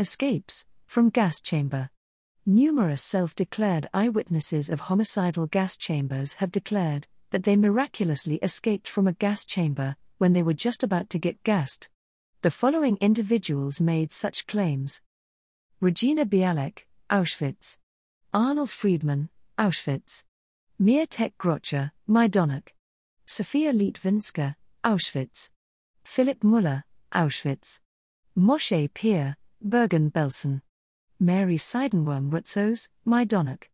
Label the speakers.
Speaker 1: Escapes from gas chamber. Numerous self-declared eyewitnesses of homicidal gas chambers have declared that they miraculously escaped from a gas chamber when they were just about to get gassed. The following individuals made such claims: Regina Bialek, Auschwitz. Arnold Friedman, Auschwitz. Mietek Grocher, Majdanek. Sofia Litvinska, Auschwitz. Philip Muller, Auschwitz. Moshe Peer, Bergen-Belsen. Mary Seidenworm Rutzos, Majdanek.